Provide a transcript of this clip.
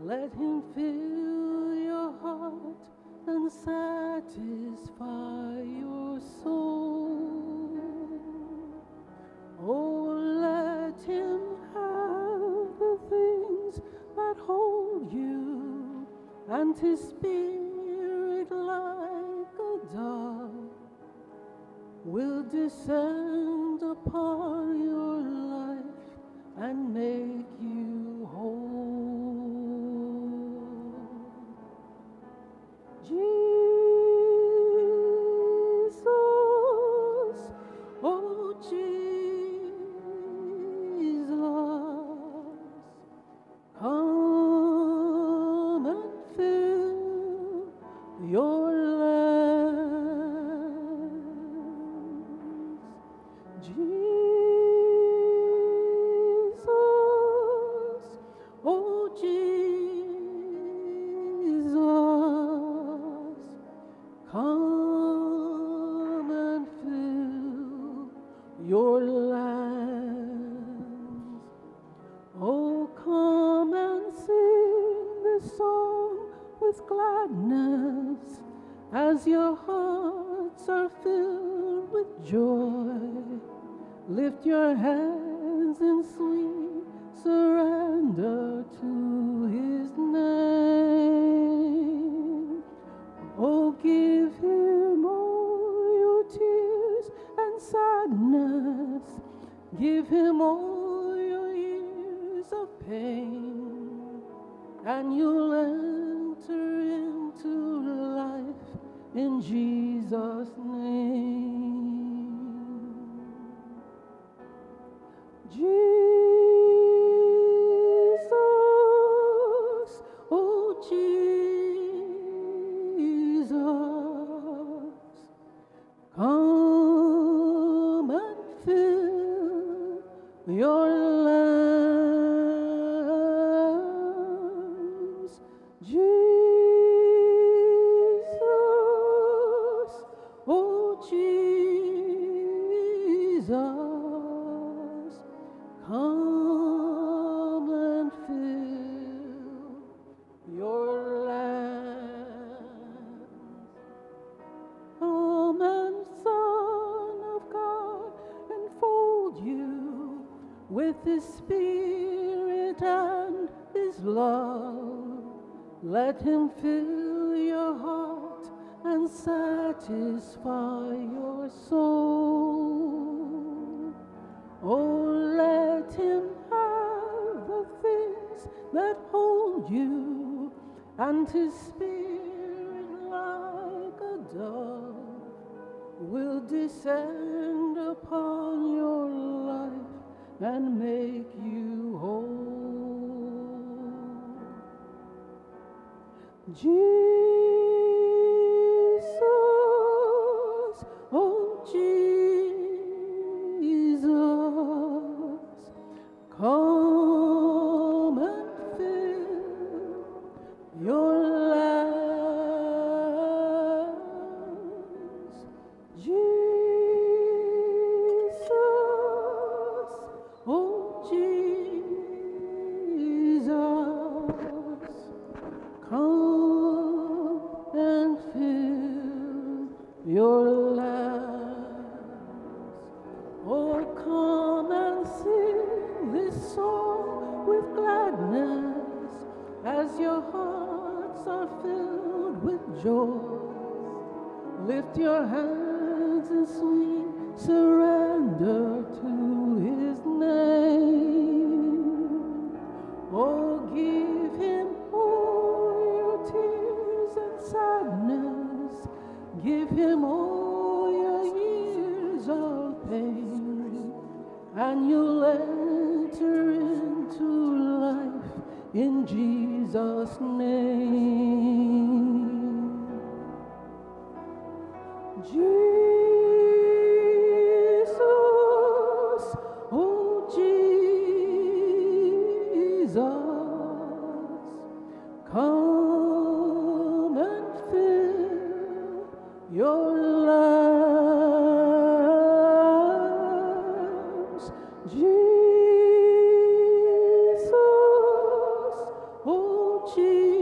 Let him fill your heart and satisfy your soul. Oh, let him have the things that hold you, and his spirit like a dove will descend upon your life and make you whole. Jesus, oh Jesus, come and fill your lands. Jesus, oh Jesus, come and fill your lands. Oh, come and sing this song with gladness as your hearts are filled with joy. Lift your hands in sweet surrender to his name. Oh, give him all your tears and sadness. Give him all your years of pain, and you'll enter into life in Jesus' name. Jesus, oh Jesus, come and fill your lands. Jesus, oh Jesus, come and fill your lands. Come and Son of God, enfold you with his spirit and his love. Let him fill your heart and satisfy your soul. Oh, let him have the things that hold you, and his spirit like a dove will descend upon your life and make you whole. Jesus, oh Jesus, come and fill your lands. Jesus, oh Jesus, come and fill your lands. Oh, come and sing this song with gladness as your hearts are filled with joy. Lift your hands in sweet surrender to his name. Oh, give him all your tears and sadness. Give him all your years of pain, and you'll enter into life in Jesus' name. Jesus, oh Jesus, come and fill your lands. Jesus, oh Jesus.